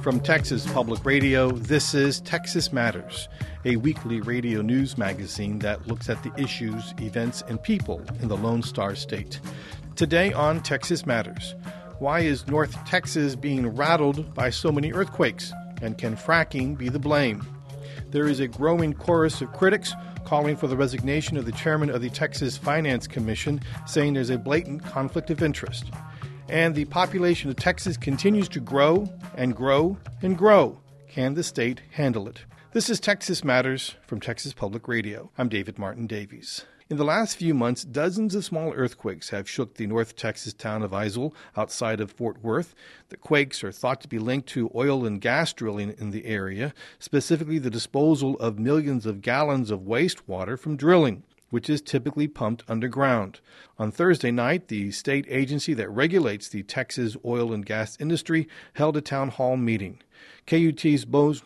From Texas Public Radio, this is Texas Matters, a weekly radio news magazine that looks at the issues, events, and people in the Lone Star State. Today on Texas Matters, why is North Texas being rattled by so many earthquakes? And can fracking be the blame? There is a growing chorus of critics calling for the resignation of the chairman of the Texas Finance Commission, saying there's a blatant conflict of interest. And the population of Texas continues to grow and grow and grow. Can the state handle it? This is Texas Matters from Texas Public Radio. I'm David Martin Davies. In the last few months, dozens of small earthquakes have shook the North Texas town of Isle outside of Fort Worth. The quakes are thought to be linked to oil and gas drilling in the area, specifically the disposal of millions of gallons of wastewater from drilling, which is typically pumped underground. On Thursday night, the state agency that regulates the Texas oil and gas industry held a town hall meeting. KUT's Mose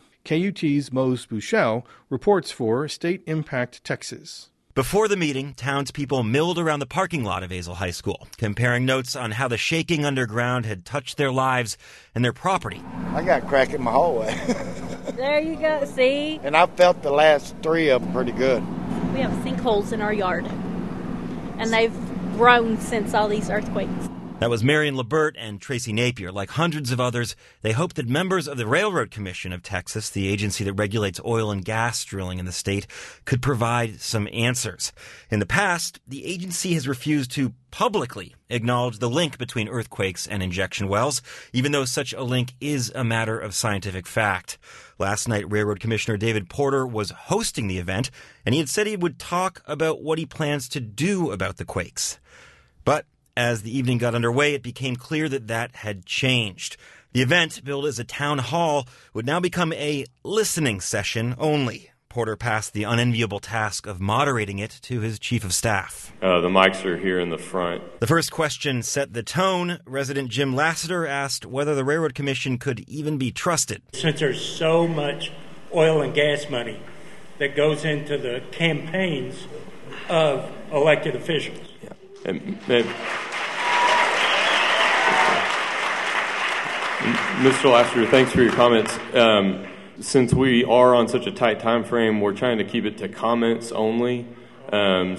Bushell reports for State Impact Texas. Before the meeting, townspeople milled around the parking lot of Azle High School, comparing notes on how the shaking underground had touched their lives and their property. I got a crack in my hallway. There you go, see? And I felt the last three of them pretty good. We have sinkholes in our yard, and they've grown since all these earthquakes. That was Marion Labert and Tracy Napier. Like hundreds of others, they hope that members of the Railroad Commission of Texas, the agency that regulates oil and gas drilling in the state, could provide some answers. In the past, the agency has refused to publicly acknowledge the link between earthquakes and injection wells, even though such a link is a matter of scientific fact. Last night, Railroad Commissioner David Porter was hosting the event, and he had said he would talk about what he plans to do about the quakes. But as the evening got underway, it became clear that that had changed. The event, billed as a town hall, would now become a listening session only. Porter passed the unenviable task of moderating it to his chief of staff. The mics are here in the front. The first question set the tone. Resident Jim Lassiter asked whether the Railroad Commission could even be trusted. Since there's so much oil and gas money that goes into the campaigns of elected officials. Mr. Lassiter, thanks for your comments. Since we are on such a tight time frame, we're trying to keep it to comments only. And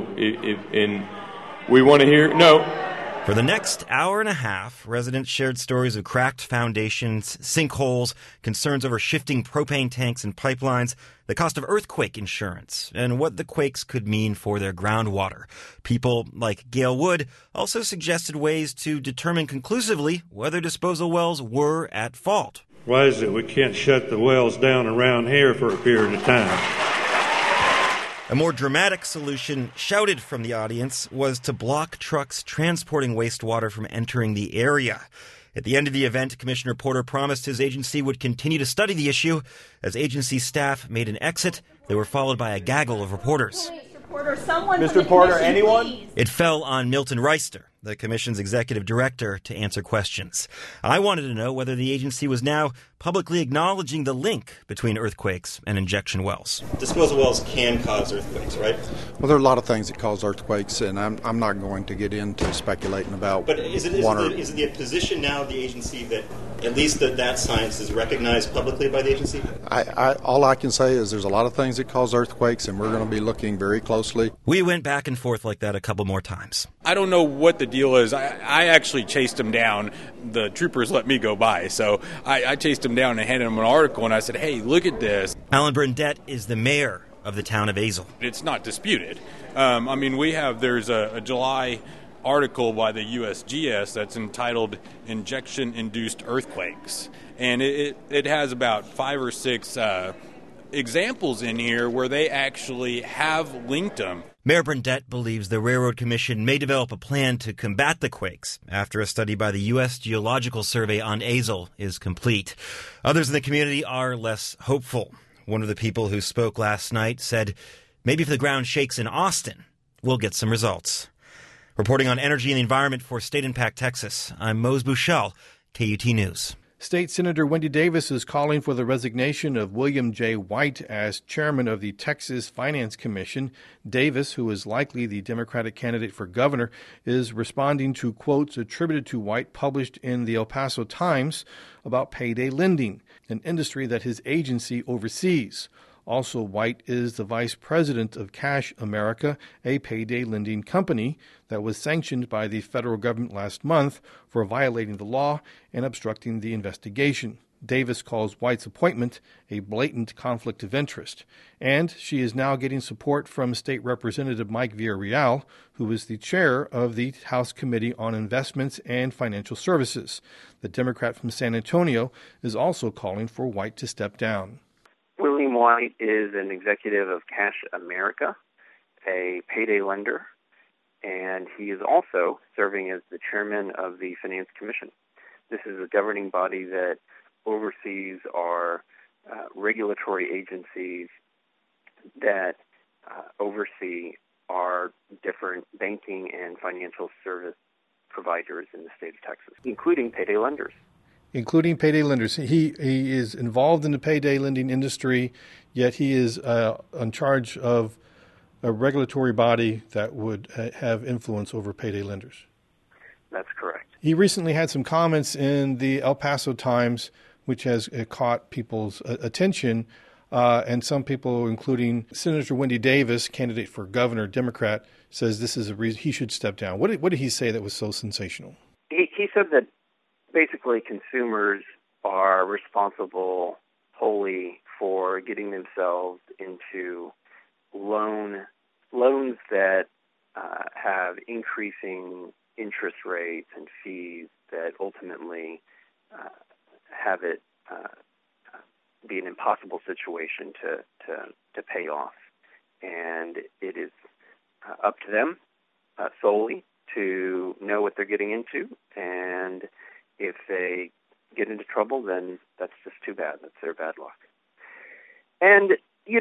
we want to hear For the next hour and a half, residents shared stories of cracked foundations, sinkholes, concerns over shifting propane tanks and pipelines, the cost of earthquake insurance, and what the quakes could mean for their groundwater. People like Gail Wood also suggested ways to determine conclusively whether disposal wells were at fault. Why is it we can't shut the wells down around here for a period of time? A more dramatic solution, shouted from the audience, was to block trucks transporting wastewater from entering the area. At the end of the event, Commissioner Porter promised his agency would continue to study the issue. As agency staff made an exit, they were followed by a gaggle of reporters. Mr. Porter, anyone? It fell on Milton Reister, the Commission's executive director, to answer questions. I wanted to know whether the agency was now publicly acknowledging the link between earthquakes and injection wells. Disposal wells can cause earthquakes, right? Well, there are a lot of things that cause earthquakes, and I'm not going to get into speculating about. But is it the position now of the agency that at least that science is recognized publicly by the agency? All I can say is there's a lot of things that cause earthquakes, and we're going to be looking very closely. We went back and forth like that a couple more times. I don't know what the deal is. I actually chased him down. The troopers let me go by, so I chased him down and handed him an article, and I said, hey, look at this. Alan Brundett is the mayor of the town of Azle. It's not disputed. There's a July article by the USGS that's entitled Injection-Induced Earthquakes, and it has about 5 or 6 examples in here where they actually have linked them. Mayor Brundett believes the Railroad Commission may develop a plan to combat the quakes after a study by the U.S. Geological Survey on Azle is complete. Others in the community are less hopeful. One of the people who spoke last night said, maybe if the ground shakes in Austin, we'll get some results. Reporting on energy and the environment for State Impact Texas, I'm Mose Bushell, KUT News. State Senator Wendy Davis is calling for the resignation of William J. White as chairman of the Texas Finance Commission. Davis, who is likely the Democratic candidate for governor, is responding to quotes attributed to White published in the El Paso Times about payday lending, an industry that his agency oversees. Also, White is the vice president of Cash America, a payday lending company that was sanctioned by the federal government last month for violating the law and obstructing the investigation. Davis calls White's appointment a blatant conflict of interest. And she is now getting support from State Representative Mike Villarreal, who is the chair of the House Committee on Investments and Financial Services. The Democrat from San Antonio is also calling for White to step down. William White is an executive of Cash America, a payday lender, and he is also serving as the chairman of the Finance Commission. This is a governing body that oversees our regulatory agencies that oversee our different banking and financial service providers in the state of Texas, including payday lenders. Including payday lenders. He is involved in the payday lending industry, yet he is in charge of a regulatory body that would have influence over payday lenders. That's correct. He recently had some comments in the El Paso Times, which has caught people's attention, and some people, including Senator Wendy Davis, candidate for governor, Democrat, says this is a reason he should step down. What did he say that was so sensational? He said that basically consumers are responsible wholly for getting themselves into loans that have increasing interest rates and fees that ultimately have it be an impossible situation to pay off. And it is up to them solely to know what they're getting into, and if they get into trouble, then that's just too bad. That's their bad luck. And,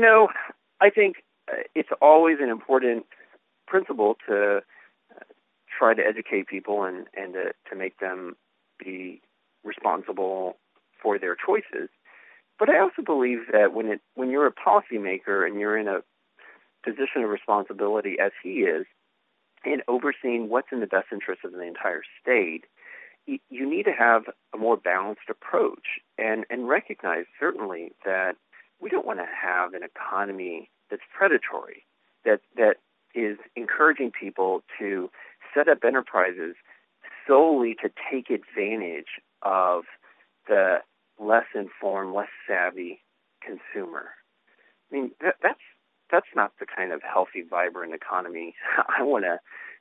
I think it's always an important principle to try to educate people and to make them be responsible for their choices. But I also believe that when you're a policymaker and you're in a position of responsibility, as he is, in overseeing what's in the best interest of the entire state, you need to have a more balanced approach and recognize certainly that we don't want to have an economy that's predatory, that is encouraging people to set up enterprises solely to take advantage of the less informed, less savvy consumer. I mean, that's not the kind of healthy, vibrant economy I want to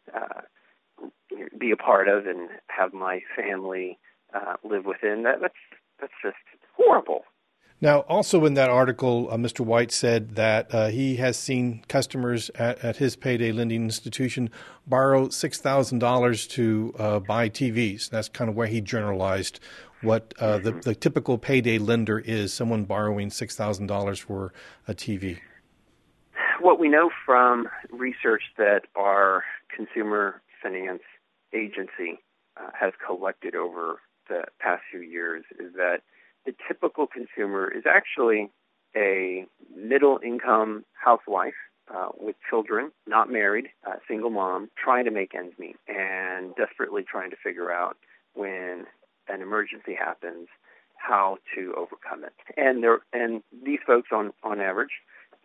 be a part of and have my family live within. That's just horrible. Now, also in that article, Mr. White said that he has seen customers at his payday lending institution borrow $6,000 to buy TVs. That's kind of where he generalized what the typical payday lender is, someone borrowing $6,000 for a TV. What we know from research that our consumer finance agency has collected over the past few years is that the typical consumer is actually a middle-income housewife with children, not married, single mom, trying to make ends meet and desperately trying to figure out when an emergency happens how to overcome it. And these folks, on average,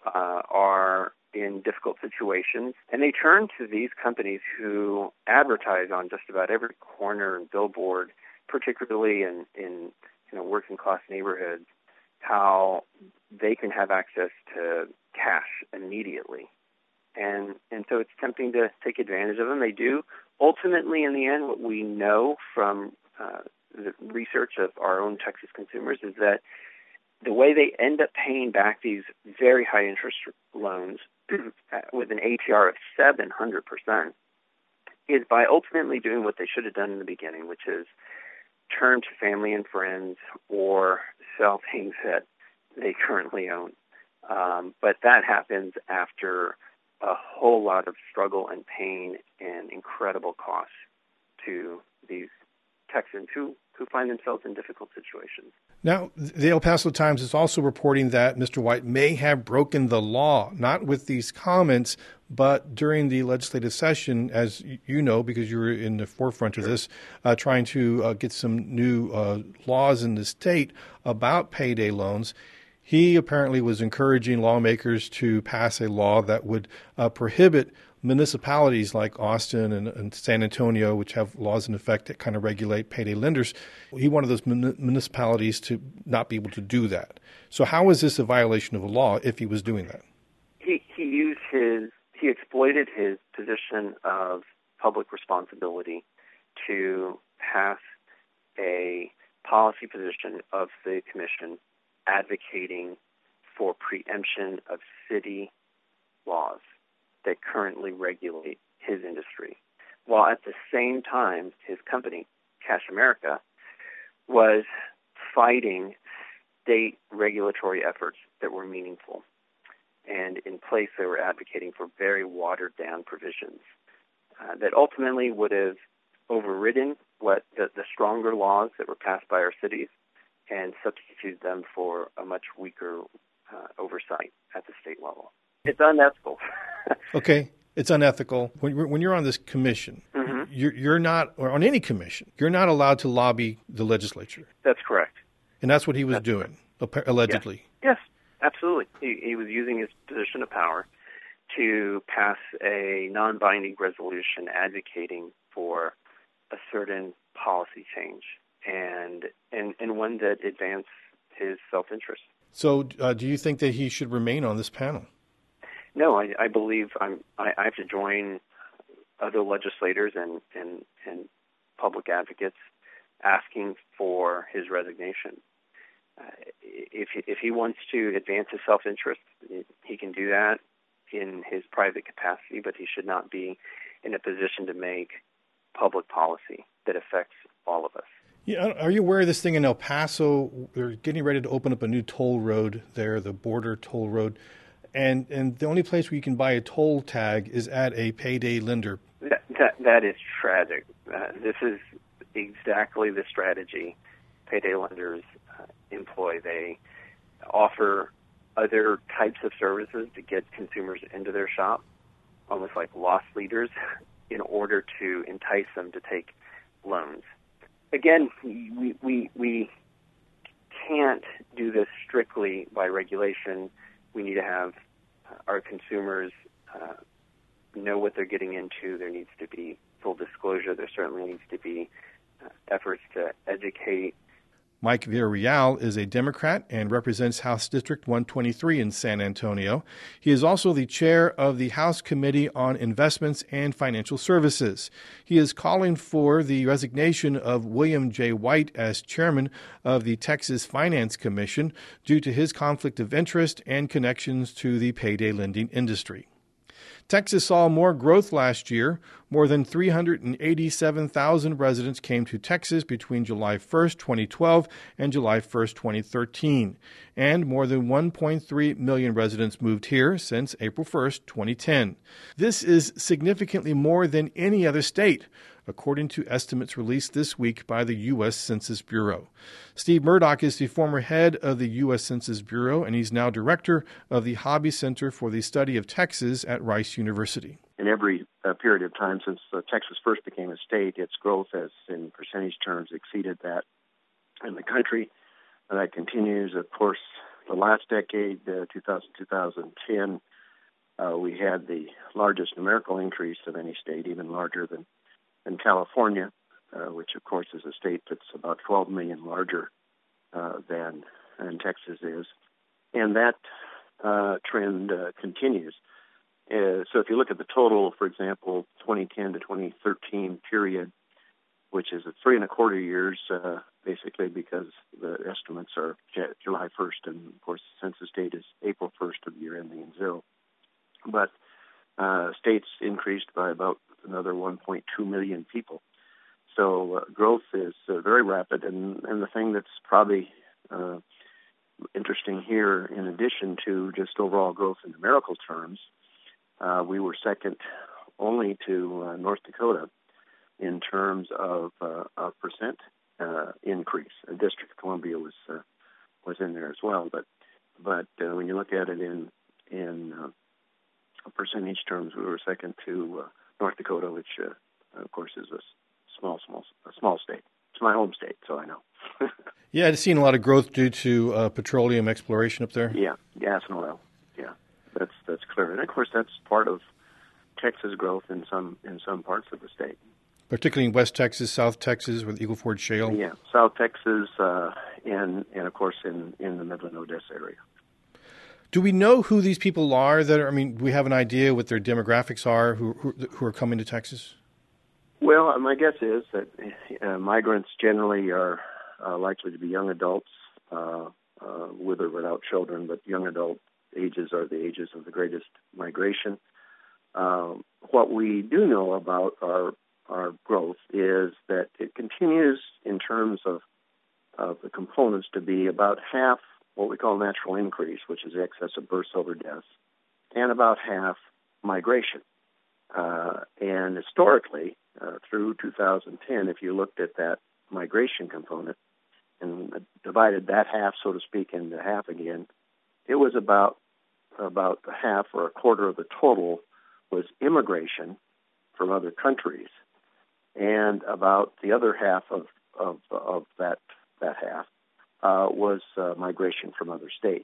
are in difficult situations, and they turn to these companies who advertise on just about every corner and billboard, particularly in working class neighborhoods, how they can have access to cash immediately. And so it's tempting to take advantage of them. They do. Ultimately, in the end, what we know from the research of our own Texas consumers is that the way they end up paying back these very high interest loans with an APR of 700% is by ultimately doing what they should have done in the beginning, which is turn to family and friends or sell things that they currently own. But that happens after a whole lot of struggle and pain and incredible costs to these Texans who who find themselves in difficult situations. Now, the El Paso Times is also reporting that Mr. White may have broken the law, not with these comments, but during the legislative session, as you know, because you were in the forefront of this, trying to get some new laws in the state about payday loans. He apparently was encouraging lawmakers to pass a law that would prohibit municipalities like Austin and San Antonio, which have laws in effect that kind of regulate payday lenders. He wanted those municipalities to not be able to do that. So how is this a violation of the law if he was doing that? He exploited his position of public responsibility to pass a policy position of the commission advocating for preemption of city laws that currently regulate his industry, while at the same time his company, Cash America, was fighting state regulatory efforts that were meaningful. And in place, they were advocating for very watered-down provisions that ultimately would have overridden what the stronger laws that were passed by our cities and substituted them for a much weaker oversight at the state level. It's unethical. Okay, it's unethical. When you're on this commission, you're not, or on any commission, you're not allowed to lobby the legislature. That's correct. And that's what he was doing, allegedly. Yes, absolutely. He was using his position of power to pass a non-binding resolution advocating for a certain policy change and one that advanced his self-interest. So do you think that he should remain on this panel? No, I believe I have to join other legislators and public advocates asking for his resignation. If he wants to advance his self-interest, he can do that in his private capacity, but he should not be in a position to make public policy that affects all of us. Yeah, are you aware of this thing in El Paso? They're getting ready to open up a new toll road there, the border toll road. And the only place where you can buy a toll tag is at a payday lender. That is tragic. This is exactly the strategy payday lenders employ. They offer other types of services to get consumers into their shop, almost like lost leaders, in order to entice them to take loans. Again, we can't do this strictly by regulation. We need to have our consumers know what they're getting into. There needs to be full disclosure. There certainly needs to be efforts to educate. Mike Villarreal is a Democrat and represents House District 123 in San Antonio. He is also the chair of the House Committee on Investments and Financial Services. He is calling for the resignation of William J. White as chairman of the Texas Finance Commission due to his conflict of interest and connections to the payday lending industry. Texas saw more growth last year. More than 387,000 residents came to Texas between July 1st, 2012 and July 1st, 2013. And more than 1.3 million residents moved here since April 1st, 2010. This is significantly more than any other state, according to estimates released this week by the U.S. Census Bureau. Steve Murdoch is the former head of the U.S. Census Bureau, and he's now director of the Hobby Center for the Study of Texas at Rice University. In every period of time since Texas first became a state, its growth has, in percentage terms, exceeded that in the country. And that continues. Of course, the last decade, 2000-2010, we had the largest numerical increase of any state, even larger than California, which, of course, is a state that's about 12 million larger than Texas is. And that trend continues. So if you look at the total, for example, 2010 to 2013 period, which is 3.25 years, basically because the estimates are July 1st, and, of course, the census date is April 1st of the year ending in 0. But states increased by about another 1.2 million people. So growth is very rapid, and the thing that's probably interesting here, in addition to just overall growth in numerical terms, we were second only to North Dakota in terms of percent well. But when you look at it in percentage terms, we were second to North Dakota, which of course is a small state. It's my home state, so I know. Yeah, I've seen a lot of growth due to petroleum exploration up there. Yeah, gas and oil. Yeah, that's clear, and of course that's part of Texas growth in some parts of the state. Particularly in West Texas, South Texas, with Eagle Ford Shale. Yeah, South Texas, and of course in the Midland, Odessa area. Do we know who these people are? We have an idea what their demographics are who are coming to Texas? Well, my guess is that migrants generally are likely to be young adults, with or without children, but young adult ages are the ages of the greatest migration. What we do know about our growth is that it continues in terms of the components to be about half what we call natural increase, which is the excess of births over deaths, and about half migration. And historically, through 2010, if you looked at that migration component and divided that half, so to speak, into half again, it was about half or a quarter of the total was immigration from other countries, and about the other half of that half was migration from other states.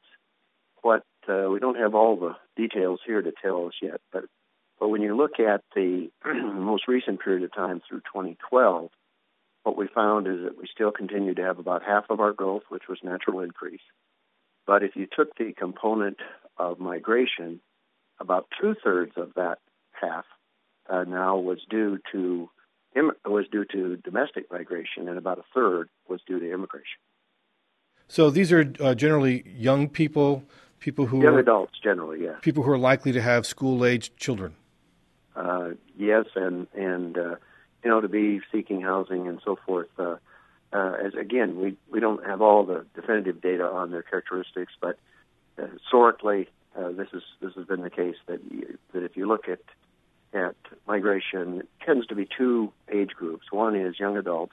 We don't have all the details here to tell us yet, but when you look at the most recent period of time through 2012, what we found is that we still continue to have about half of our growth, which was natural increase. But if you took the component of migration, about 2/3 of that half now was due to domestic migration, and about 1/3 was due to immigration. So these are generally young people who young adults generally, yeah. People who are likely to have school-aged children. Yes, and to be seeking housing and so forth. As again, we don't have all the definitive data on their characteristics, but historically, this has been the case that if you look at migration, it tends to be two age groups. One is young adults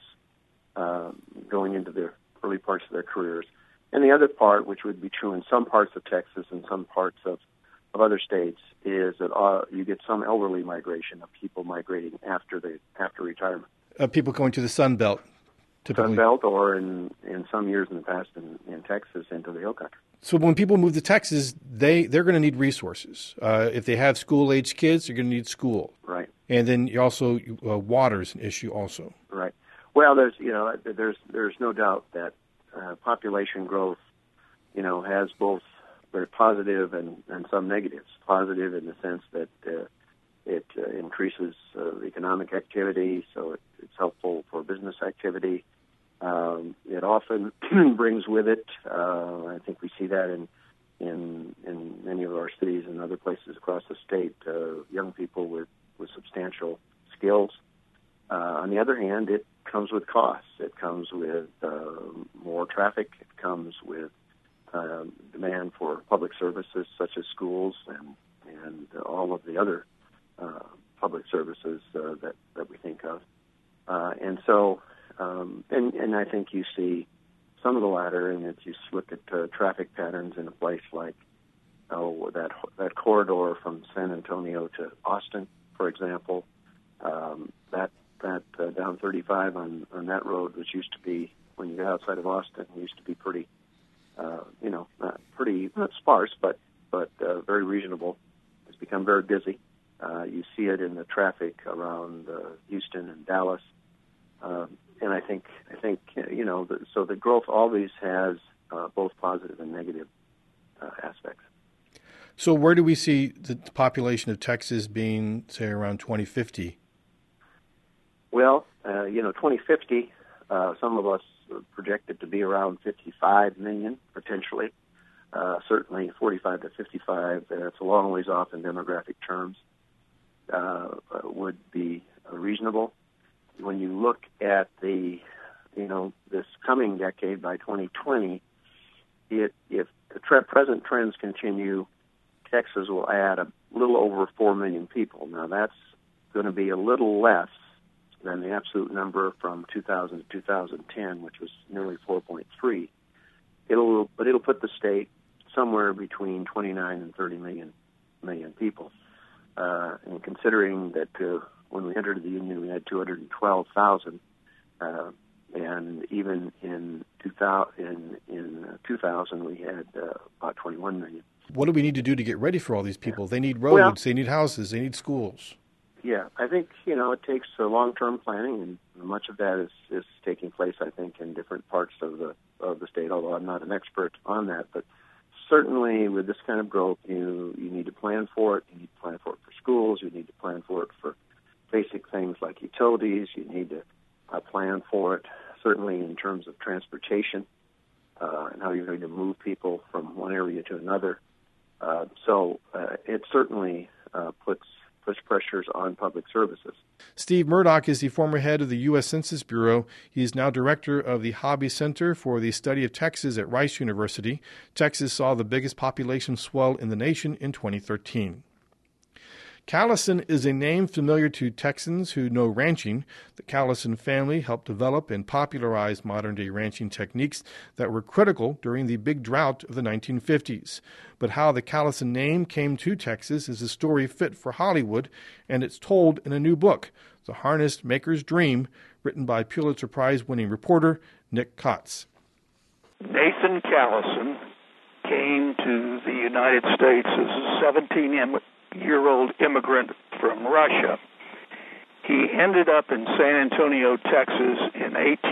going into their early parts of their careers, and the other part, which would be true in some parts of Texas and some parts of other states, is that you get some elderly migration of people migrating after retirement. People going to the Sun Belt, typically. Sun Belt, or in some years in the past in Texas into the Hill Country. So when people move to Texas, they're going to need resources. If they have school-aged kids, they're going to need school. Right. And then you also water is an issue also. Right. Well, there's no doubt that population growth, has both very positive and some negatives. Positive in the sense that it increases economic activity, so it's helpful for business activity. It often brings with it, I think we see that in many of our cities and other places across the state, young people with substantial skills. On the other hand, it comes with costs. It comes with more traffic. It comes with demand for public services such as schools and all of the other public services that we think of. And so, and I think you see some of the latter, and if you look at traffic patterns in a place like that corridor from San Antonio to Austin, for example, that down 35 on that road, which used to be, when you get outside of Austin, used to be pretty, not sparse, but very reasonable. It's become very busy. You see it in the traffic around Houston and Dallas, and I think so the growth always has both positive and negative aspects. So where do we see the population of Texas being, say, around 2050? Well, 2050, some of us project it to be around 55 million, potentially. Certainly 45 to 55, that's a long ways off in demographic terms, would be reasonable. When you look at this coming decade, by 2020, if the present trends continue, Texas will add a little over 4 million people. Now, that's going to be a little less than the absolute number from 2000 to 2010, which was nearly 4.3. it'll put the state somewhere between 29 and 30 million people. And considering that when we entered the Union, we had 212,000, and even in 2000 we had about 21 million. What do we need to do to get ready for all these people? They need roads, they need houses, they need schools. Yeah, I think, it takes long-term planning, and much of that is taking place, I think, in different parts of the state, although I'm not an expert on that. But certainly with this kind of growth, you need to plan for it. You need to plan for it for schools. You need to plan for it for basic things like utilities. You need to plan for it, certainly in terms of transportation and how you're going to move people from one area to another. So it certainly puts pressures on public services. Steve Murdoch is the former head of the U.S. Census Bureau. He is now director of the Hobby Center for the Study of Texas at Rice University. Texas saw the biggest population swell in the nation in 2013. Callison is a name familiar to Texans who know ranching. The Callison family helped develop and popularize modern-day ranching techniques that were critical during the big drought of the 1950s. But how the Callison name came to Texas is a story fit for Hollywood, and it's told in a new book, The Harness Maker's Dream, written by Pulitzer Prize-winning reporter Nick Kotz. Nathan Callison came to the United States as a 17-year-old immigrant from Russia. He ended up in San Antonio, Texas in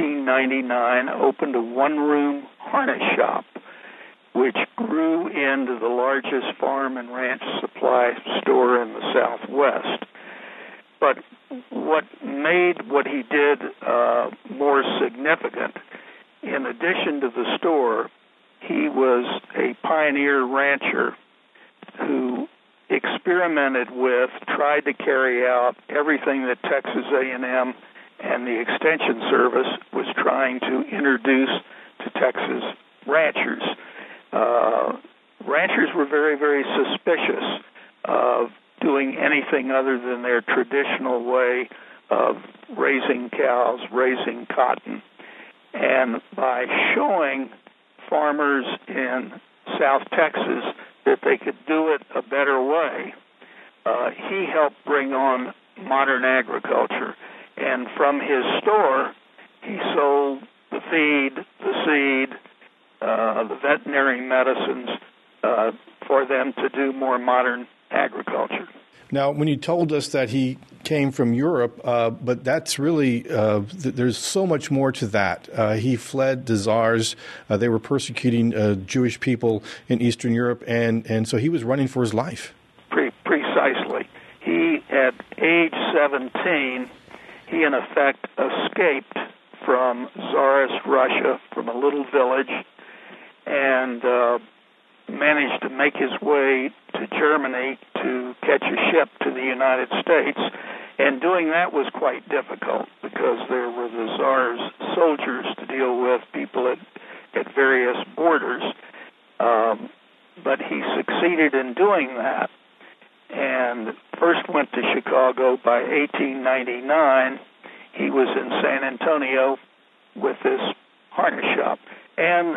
1899, opened a one-room harness shop, which grew into the largest farm and ranch supply store in the Southwest. But what made what he did more significant, in addition to the store, he was a pioneer rancher who experimented with, tried to carry out everything that Texas A&M and the Extension Service was trying to introduce to Texas ranchers. Ranchers were very, very suspicious of doing anything other than their traditional way of raising cows, raising cotton. And by showing farmers in South Texas that they could do it a better way, he helped bring on modern agriculture. And from his store, he sold the feed, the seed, the veterinary medicines for them to do more modern agriculture. Now, when you told us that he came from Europe, but that's really, there's so much more to that. He fled the Tsars. They were persecuting Jewish people in Eastern Europe, and so he was running for his life. Precisely. He, at age 17, he in effect escaped from Tsarist Russia, from a little village, and managed to make his way to Germany to catch a ship to the United States. And doing that was quite difficult because there were the Tsar's soldiers to deal with, people at various borders. But he succeeded in doing that and first went to Chicago. By 1899, he was in San Antonio with this harness shop. And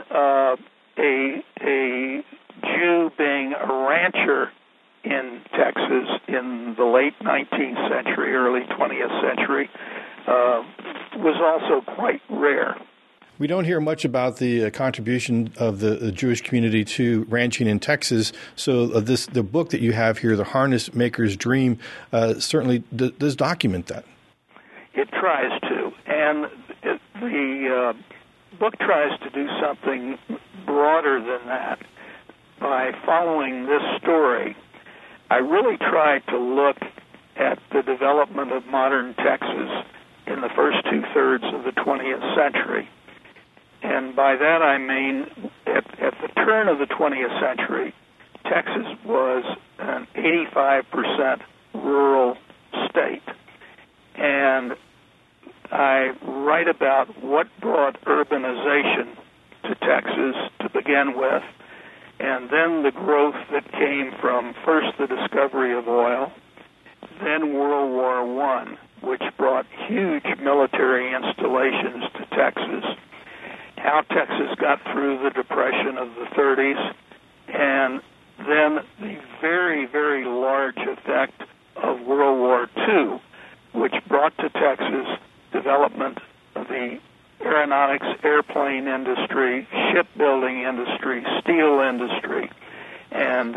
a Jew being a rancher in Texas in the late 19th century, early 20th century, was also quite rare. We don't hear much about the contribution of the Jewish community to ranching in Texas. So the book that you have here, The Harness Maker's Dream, certainly does document that. It tries to. And the book tries to do something broader than that. By following this story, I really tried to look at the development of modern Texas in the first two-thirds of the 20th century. And by that I mean at the turn of the 20th century, Texas was an 85% rural state. And I write about what brought urbanization to Texas to begin with, and then the growth that came from first the discovery of oil, then World War I, which brought huge military installations to Texas. how Texas got through the Depression of the 30s, and then the very, very large effect of World War II, which brought to Texas development of the aeronautics, airplane industry, shipbuilding industry, steel industry, and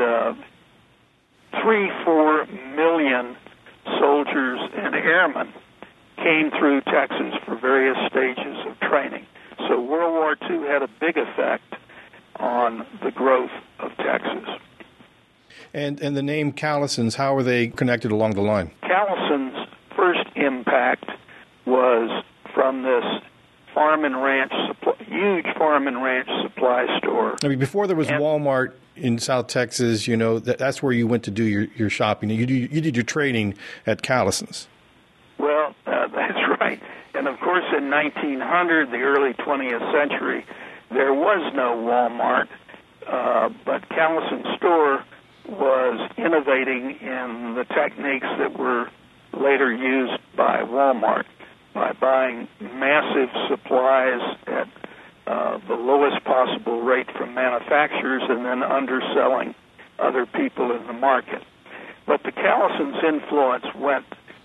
3-4 million soldiers and airmen came through Texas for various stages of training. So World War II had a big effect on the growth of Texas. And the name Callosons, how are they connected along the line? Callosons' first impact was from this huge farm and ranch supply store. I mean, before there was Walmart in South Texas, that's where you went to do your shopping. You did your trading at Callosons. Well, that's right. And of course, in 1900, the early 20th century, there was no Walmart, but Callosons store was innovating in the techniques that were later used by Walmart, by buying massive supplies at the lowest possible rate from manufacturers and then underselling other people in the market. But the Callosons' influence went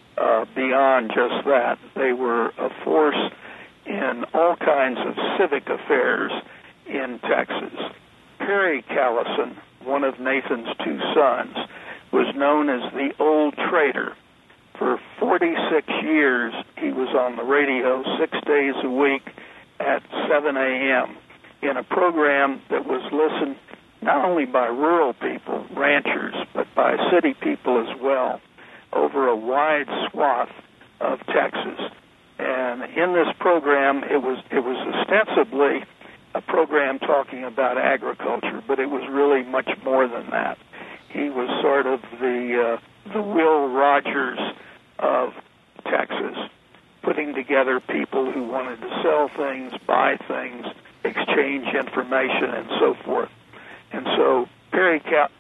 beyond just that. They were a force in all kinds of civic affairs in Texas. Perry Calloson, one of Nathan's two sons, was known as the Old Trader. For 46 years, he was on the radio 6 days a week at 7 a.m. in a program that was listened not only by rural people, ranchers, but by city people as well, over a wide swath of Texas. And in this program, it was ostensibly a program talking about agriculture, but it was really much more than that. He was sort of the Will Rogers of Texas, putting together people who wanted to sell things, buy things, exchange information, and so forth. And so Perry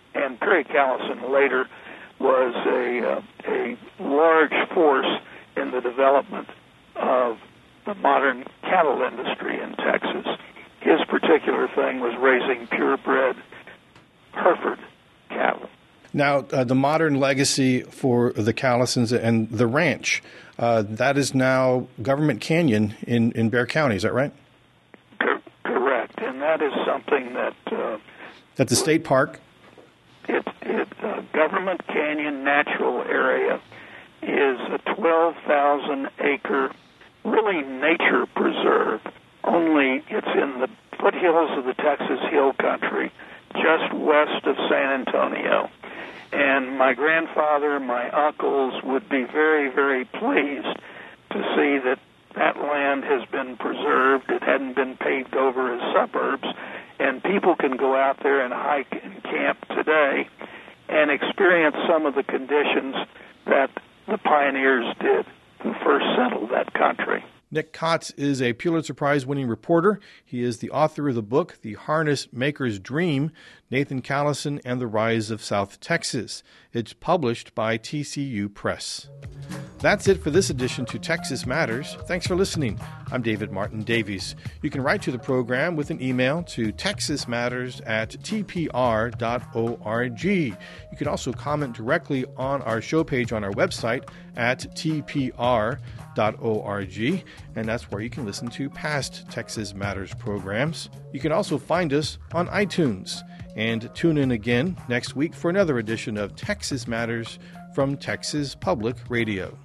Calloson later was a large force in the development of the modern cattle industry in Texas. His particular thing was raising purebred Hereford cattle. Now, the modern legacy for the Callosons and the ranch, that is now Government Canyon in Bexar County, is that right? Correct, and that is something that... At the state park? Government Canyon Natural Area is a 12,000-acre, really nature preserve, only it's in the foothills of the Texas Hill Country, just west of San Antonio. And my grandfather, my uncles would be very, very pleased to see that that land has been preserved. It hadn't been paved over as suburbs, and people can go out there and hike and camp today and experience some of the conditions that the pioneers did who first settled that country. Nick Kotz is a Pulitzer Prize-winning reporter. He is the author of the book, The Harness Maker's Dream, Nathan Calloson and the Rise of South Texas. It's published by TCU Press. That's it for this edition to Texas Matters. Thanks for listening. I'm David Martin Davies. You can write to the program with an email to texasmatters@tpr.org. You can also comment directly on our show page on our website at tpr.org, and that's where you can listen to past Texas Matters programs. You can also find us on iTunes. And tune in again next week for another edition of Texas Matters from Texas Public Radio.